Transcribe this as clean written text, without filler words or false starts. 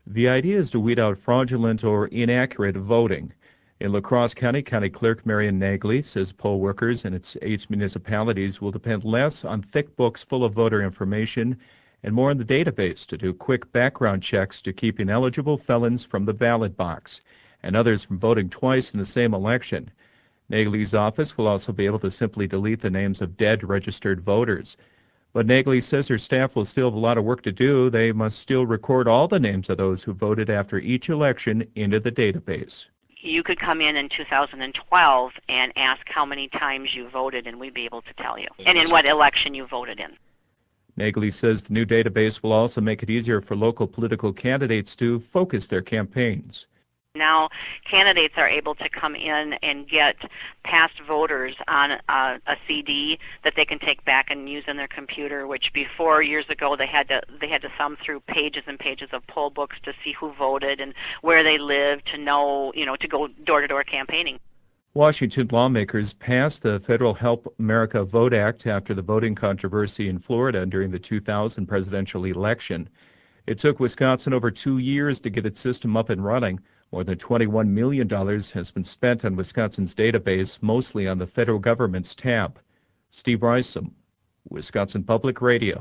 The idea is to weed out fraudulent or inaccurate voting. In La Crosse County, County Clerk Marion Nagley says poll workers in its 8 municipalities will depend less on thick books full of voter information and more on the database to do quick background checks to keep ineligible felons from the ballot box and others from voting twice in the same election. Nagley's office will also be able to simply delete the names of dead registered voters. But Nagley says her staff will still have a lot of work to do. They must still record all the names of those who voted after each election into the database. You could come in 2012 and ask how many times you voted, and we'd be able to tell you, and in what election you voted in. Nagley says the new database will also make it easier for local political candidates to focus their campaigns. Now, candidates are able to come in and get past voters on a CD that they can take back and use in their computer, which before, years ago, they had to thumb through pages and pages of poll books to see who voted and where they lived, to know, to go door-to-door campaigning. Washington lawmakers passed the Federal Help America Vote Act after the voting controversy in Florida during the 2000 presidential election. It took Wisconsin over 2 years to get its system up and running. More than $21 million has been spent on Wisconsin's database, mostly on the federal government's tab. Steve Risom, Wisconsin Public Radio.